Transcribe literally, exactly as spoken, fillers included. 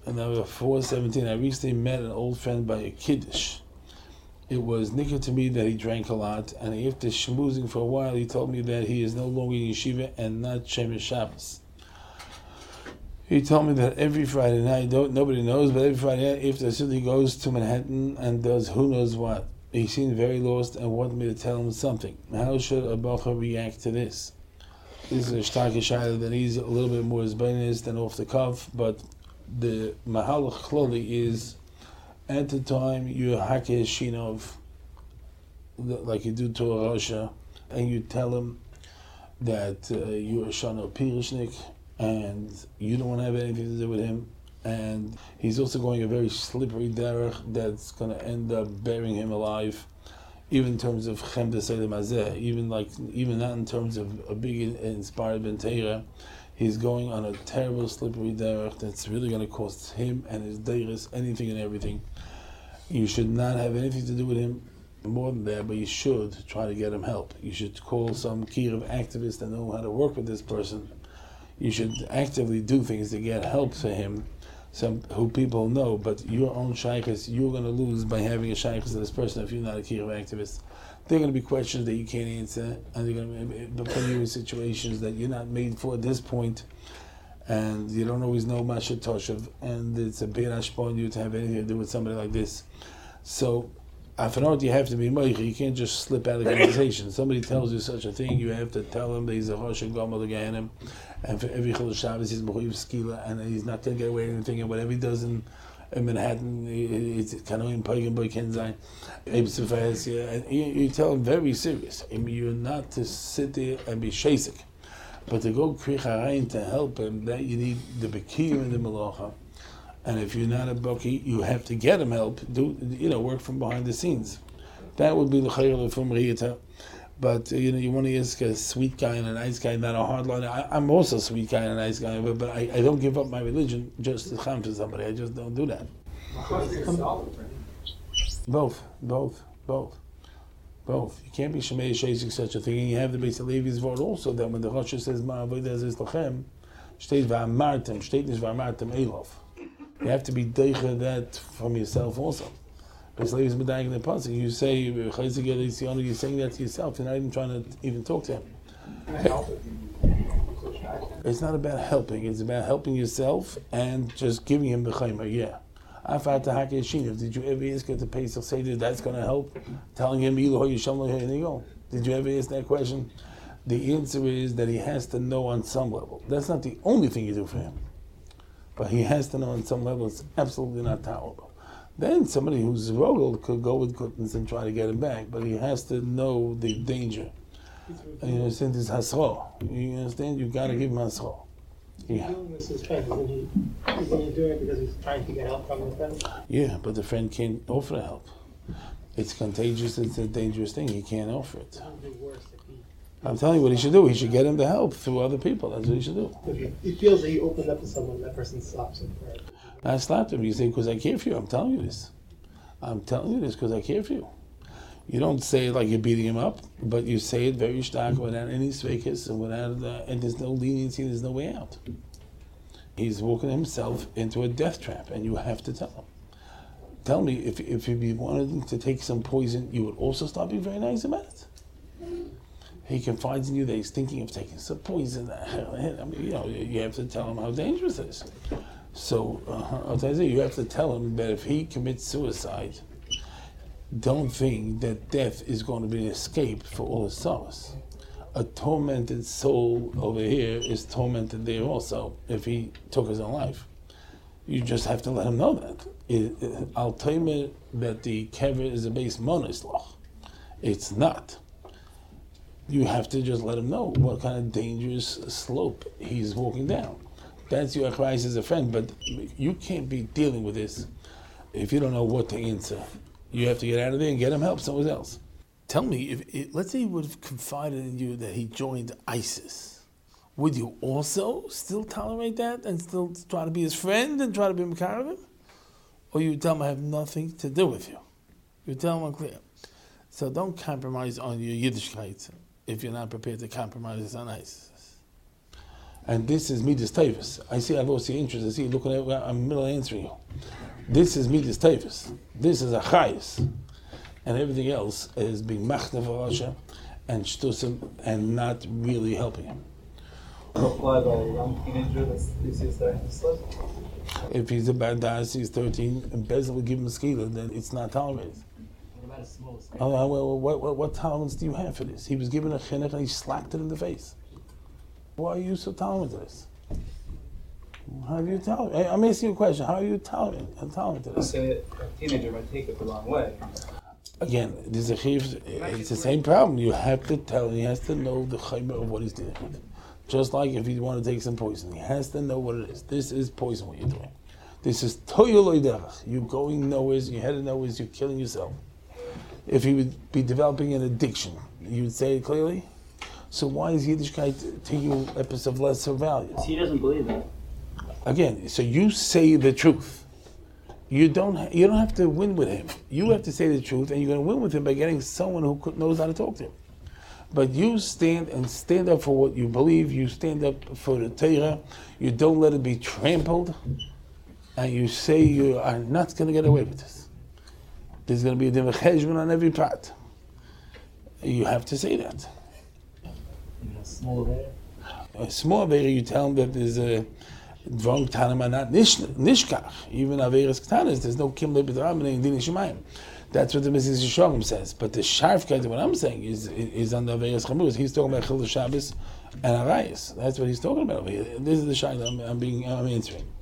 number four seventeen. I recently met an old friend by a kiddush. It was nicker to me that he drank a lot, and after schmoozing for a while, he told me that he is no longer in yeshiva and not Shemesh Shabbos. He told me that every Friday night, nobody knows, but every Friday night after the he goes to Manhattan and does who knows what. He seemed very lost and wanted me to tell him something. How should a bacher react to this? This is a starke shayla that he's a little bit more zbainis than off the cuff, but the mahalach chloli is at the time you hakeh shinov, like you do to a Rasha, and you tell him that uh, you're a shano pirishnik and you don't want to have anything to do with him, and he's also going a very slippery derech that's going to end up burying him alive, even in terms of chem d'selim hazeh, even like even not in terms of a big inspired ben Teira. He's going on a terrible slippery derech that's really going to cost him and his deiris anything and everything. You should not have anything to do with him more than that, but you should try to get him help. You should call some Kirov activists that know how to work with this person. You should actively do things to get help for him, some who people know, but your own shaykhs, you're going to lose by having a shaykhs to this person if you're not a Kirov activist. There are going to be questions that you can't answer, and they're going to put you in situations that you're not made for at this point, and you don't always know Masha Toshev, and it's a big ashpon you to have anything to do with somebody like this. So, afanot, you have to be moichi. You can't just slip out of the conversation. Somebody tells you such a thing, you have to tell him that he's a Rosh Gomer Gehenim, and for every Chol Shabbos he's Mechuyev Skila, and he's not going to get away with anything, and whatever he does in, in Manhattan, it's Kanoim Pagan Boy Kenzai, and you, you tell him very serious. I mean, you're not to sit there and be shasik, but to go kricharayin to help him, that you need the bekiyim and the malacha. And if you're not a baki, you have to get him help. Do you know work from behind the scenes? That would be the chayil from riyata. But you know, you want to ask a sweet guy and a nice guy, not a hardliner. I, I'm also a sweet guy and a nice guy, but, but I, I don't give up my religion just to come to somebody. I just don't do that. Both, both, both, both. You can't be shemei shesik such a thing. And you have the Beis Levi's word also that when the Rosh says ma'avodas is lachem, steht va'amartem, steht nicht va'amartem elof. You have to be deicha that from yourself also. Beis Levi's medayik the pasuk. You say you're saying that to yourself. You're not even trying to even talk to him. It's not about helping. It's about helping yourself and just giving him the chayma. Yeah. Did you ever ask at the Pesach Seder that's going to help? Telling him, there you go. Did you ever ask that question? The answer is that he has to know on some level. That's not the only thing you do for him. But he has to know on some level it's absolutely not tolerable. Then somebody who's rogel could go with Kutens and try to get him back, but he has to know the danger. And you understand this hasro. You understand? You've got to give him hasro. Yeah. Doing this is friend, isn't he? Isn't he doing it because he's trying to get help from the friend? Yeah, but the friend can't offer help. It's contagious, it's a dangerous thing. He can't offer it. I'm telling you what he should do. He should get him the help through other people. That's what he should do. If he feels that he opened up to someone, that person slaps him for it. I slapped him. You say, because I care for you. I'm telling you this. I'm telling you this because I care for you. You don't say it like you're beating him up, but you say it very stark without any svekis and without, uh, and there's no leniency, there's no way out. He's walking himself into a death trap, and you have to tell him. Tell me, if if you wanted to take some poison, you would also start being very nice about it. He confides in you that he's thinking of taking some poison. I mean, you know, you have to tell him how dangerous it is. So, uh, I'll tell you, you have to tell him that if he commits suicide, don't think that death is going to be an escape for all his sorrows. A tormented soul over here is tormented there also if he took his own life. You just have to let him know that. It, it, I'll tell you that the kever is a base monoslach. It's not. You have to just let him know what kind of dangerous slope he's walking down. That's your advice as a friend, but you can't be dealing with this if you don't know what to answer. You have to get out of there and get him help somewhere else. Tell me, if it, let's say he would have confided in you that he joined ISIS, would you also still tolerate that and still try to be his friend and try to be makar of him? Or you tell him I have nothing to do with you? You tell him clear. So don't compromise on your Yiddishkeit if you're not prepared to compromise on ISIS. And this is Midas Tavis. I see I lost your interest. I see you looking at I'm in the middle of answering you. This is Midas Tavis. This is a chayis. And everything else is being machna for Rasha and shtusim and not really helping him. Apply by a young teenager that's is starting to slip. If he's a bad das, he's thirteen, and Bezdin will give him a skila, then it's not tolerated. What about a small scale? Oh, well, what, what, what tolerance do you have for this? He was given a chinuch and he slapped it in the face. Why are you so tolerant to this? How do you tell? I'm asking you a question. How are you tolerant, tolerant to this? Okay, a teenager might take it the wrong way. Again, there's a chiv, it's the same problem. You have to tell him, he has to know the chayma of what he's dealing with. Just like if you want to take some poison, he has to know what it is. This is poison, what you're doing. This is toyoloi derech. You're going nowhere, you're headed nowhere, you're killing yourself. If he would be developing an addiction, you would say it clearly. So why is Yiddishkeit taking epis of lesser value? He doesn't believe that. Again, so you say the truth. You don't. Ha- you don't have to win with him. You have to say the truth, and you're going to win with him by getting someone who could, knows how to talk to him. But you stand and stand up for what you believe. You stand up for the Torah. You don't let it be trampled, and you say you are not going to get away with this. There's going to be a din v'cheshbon on every part. You have to say that. Even a small there. A small avera, you tell him that there's a dvong tanama not nish, nishkach. Even averas ktanas, there's no kim lebedram in din shemayim. That's what the Mesilas Yesharim says. But the sharfkeit, what I'm saying, is is on the averas chamurus. He's talking about chilul Shabbos and arayos. That's what he's talking about over here. This is the shayla I'm, I'm being I'm answering.